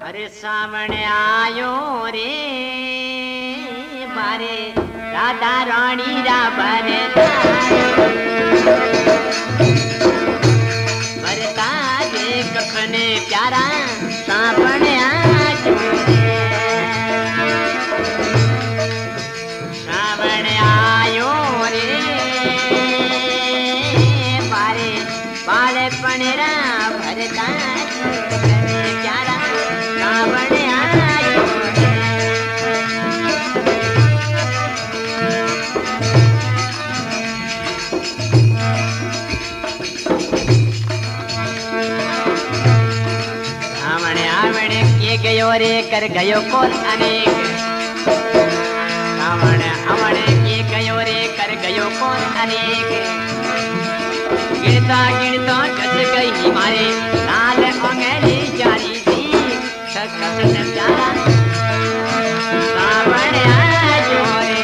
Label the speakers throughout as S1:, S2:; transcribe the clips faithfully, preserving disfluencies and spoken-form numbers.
S1: अरे सावण आयो रे बारे राधा रानी रा भरे भरता जे कखने प्यारा सावण आयो रे सावण आयो रे बारे बाले पनेरा भरता कखने प्यारा सावण आयो रे सावण आवण के गयो रे कर गयो कोल अनेक सावण आवण के गयो रे कर गयो कोल अनेक गिरता गिरता जस गई मारे लाल अंगली जारी थी सकस प्यारा सावण आयो रे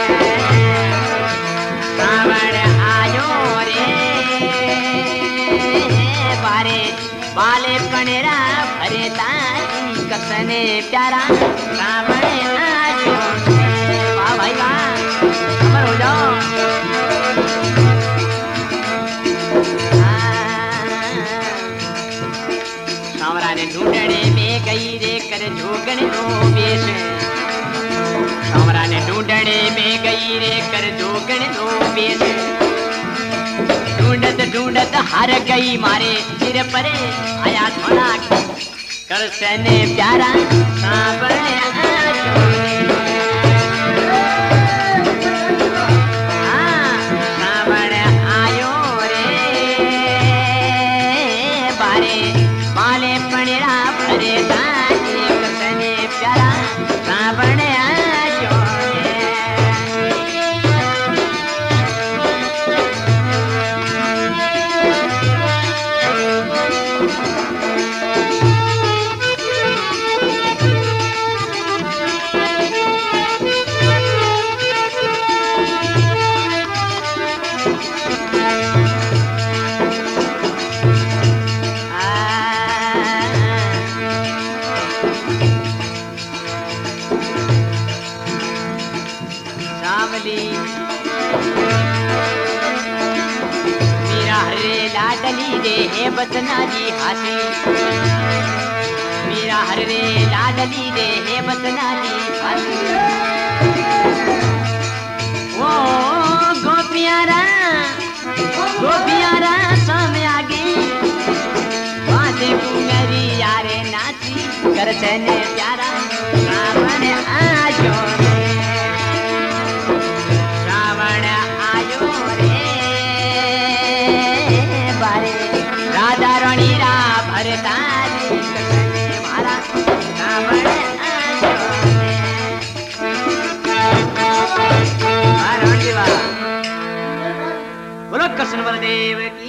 S1: सावण आयो रे बारे बाले पनेरा भरे तारी कसने प्यारा सावण आयो रे वाह भाई वाह अमर हो जाओ सावरा ने ढूंढने में गई रे कर जोगण नो बेश सावरा ने ढूंढने में गई रे कर जोगण नो बेश ढूंढत ढूंढत हार गई मारे सिर परे आया थोड़ा कर सने प्यारा सावण आयो रे हाँ सावण आयो रे बारे बाले पनेरा भरे ताजे कसने प्यारा सावण आयो रे सावली मीरा हरे लाडली रे हे बतना जी हासी मीरा हरे लाडली रे हे बतना जी हासी ओ गोपियारा गोपियारा सामने आगे बाजे कुंगरी यारे नाची कर सने प्यारा सावण आयो रे सावण आयो रे बारे राधा रानी रा भरता रे कसने मारा सावण आयो रे बोलो कृष्ण बलदेव की